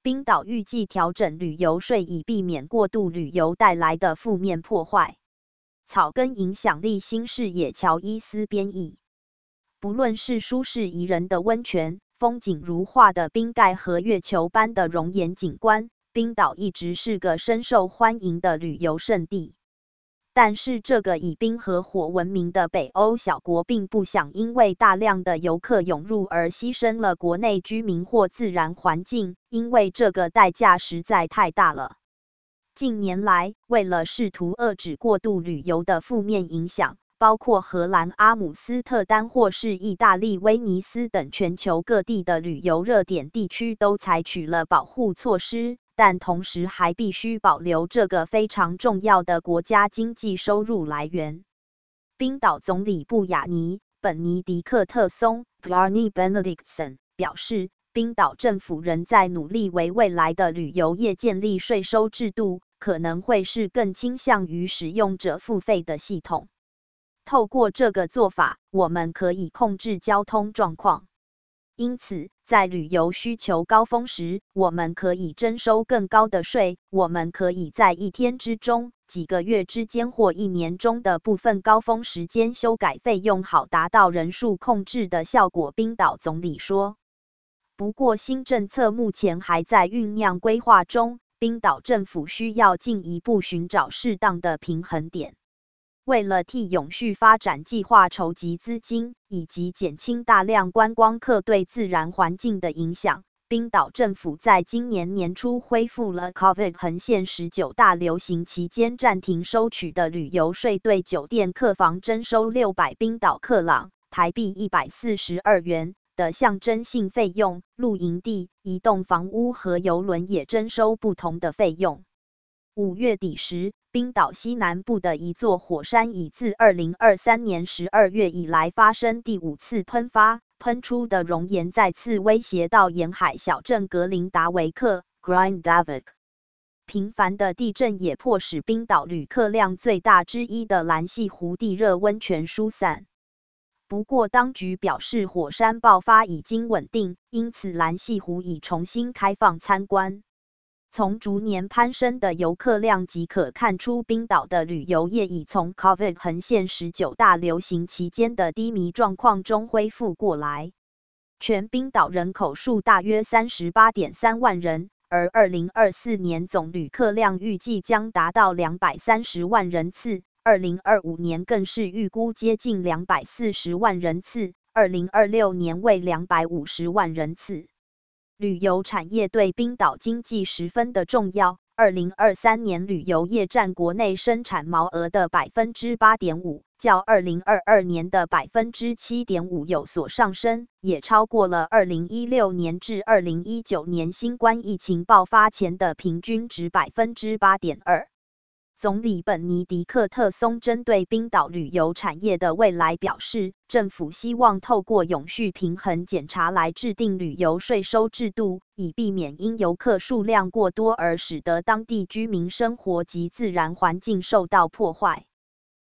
冰岛预计调整旅游税以避免过度旅游带来的负面破坏。草根影响力新视野乔伊斯编译。不论是舒适宜人的温泉、风景如画的冰盖和月球般的熔岩景观，冰岛一直是个深受欢迎的旅游胜地。但是这个以冰和火闻名的北欧小国并不想因为大量的游客涌入而牺牲了国内居民或自然环境，因为这个代价实在太大了。近年来，为了试图遏制过度旅游的负面影响，包括荷兰阿姆斯特丹或是意大利威尼斯等全球各地的旅游热点地区都采取了保护措施，但同时还必须保留这个非常重要的国家经济收入来源。冰岛总理布雅尼·本尼迪克特松 （Bjarni Benediktsson） 表示，冰岛政府仍在努力为未来的旅游业建立税收制度，可能会是更倾向于使用者付费的系统。透过这个做法，我们可以控制交通状况。因此，在旅游需求高峰时，我们可以征收更高的税。我们可以在一天之中、几个月之间或一年中的部分高峰时间修改费用，好达到人数控制的效果。冰岛总理说。不过，新政策目前还在酝酿规划中，冰岛政府需要进一步寻找适当的平衡点。为了替永续发展计划筹集资金，以及减轻大量观光客对自然环境的影响，冰岛政府在今年年初恢复了 COVID 横线19大流行期间暂停收取的旅游税，对酒店客房征收600冰岛克朗台币142元的象征性费用，露营地、移动房屋和邮轮也征收不同的费用。5月底时，冰岛西南部的一座火山已自2023年12月以来发生第5次喷发，喷出的熔岩再次威胁到沿海小镇格林达维克 （Grindavik）。频繁的地震也迫使冰岛旅客量最大之一的蓝溪湖地热温泉疏散。不过，当局表示火山爆发已经稳定，因此蓝溪湖已重新开放参观。从逐年攀升的游客量即可看出，冰岛的旅游业已从 COVID 横线19大流行期间的低迷状况中恢复过来。全冰岛人口数大约 38.3 万人，而2024年总旅客量预计将达到230万人次，2025年更是预估接近240万人次，2026年为250万人次。旅游产业对冰岛经济十分的重要。2023年旅游业占国内生产毛额的 8.5%， 较2022年的 7.5% 有所上升，也超过了2016年至2019年新冠疫情爆发前的平均值 8.2%。总理本尼迪克特松针对冰岛旅游产业的未来表示，政府希望透过永续平衡检查来制定旅游税收制度，以避免因游客数量过多而使得当地居民生活及自然环境受到破坏。